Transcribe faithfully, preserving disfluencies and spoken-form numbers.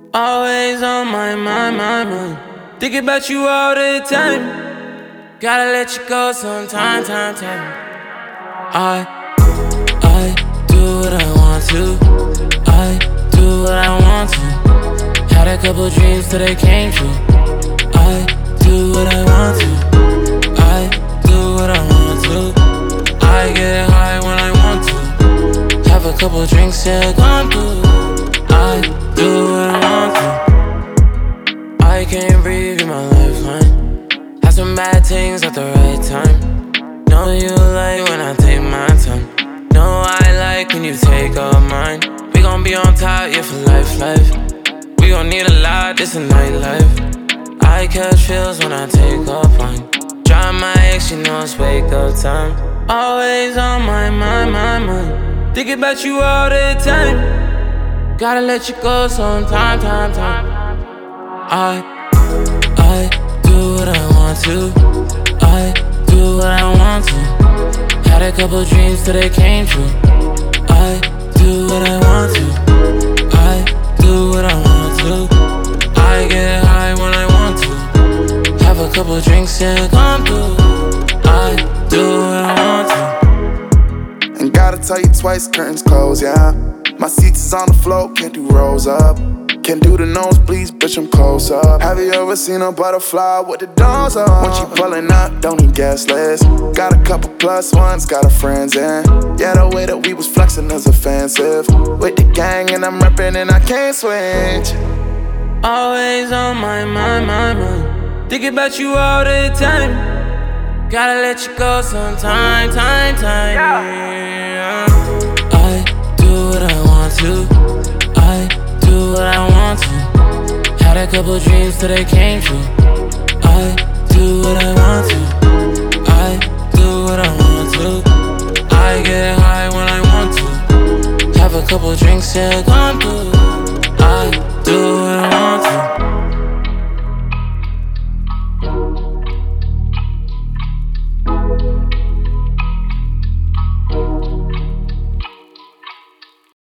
Always on my mind, my mind. Thinking about you all the time. Gotta let you go sometime, time, time. I, I do what I want to. I do what I want to. Had a couple dreams till they came true. I do what I want to. I do what I want to. I get high when I want to. Have a couple drinks, yeah, gone through. I do what I want to. I can't breathe in my lifeline. Have some bad things at the right time. Know you like when I take my time. Know I like when you take all mine. We gon' be on top, yeah, for life, life. We gon' need a lot, this a nightlife. I catch feels when I take off line. Drive my ex, you know it's wake up time. Always on my mind, my mind. Thinking about you all the time. Gotta let you go sometime, time, time. I, I do what I want to. I do what I want to. Had a couple dreams till they came true. I do what I want to. I do what I want to. I get high when I want to. Have a couple drinks and come through. I do what I want to. Ain't gotta tell you twice, curtains close, yeah. My seats is on the floor, can't do rolls up. Can't do the nosebleeds, bitch, I'm close up. Have you ever seen a butterfly with the doors up? When she pulling up, don't need guest list. Got a couple plus ones, got her friends in. Yeah, the way that we was flexing is offensive. With the gang and I'm reppin' and I can't switch. Always on my mind, my mind. Thinking about you all the time. Gotta let you go sometime, time, time. Yeah. I do what I want to. I do what I want to. Had a couple dreams till they came true. I do what I want to. I do what I want to. I get high when I want to. Have a couple drinks, yeah, gone through.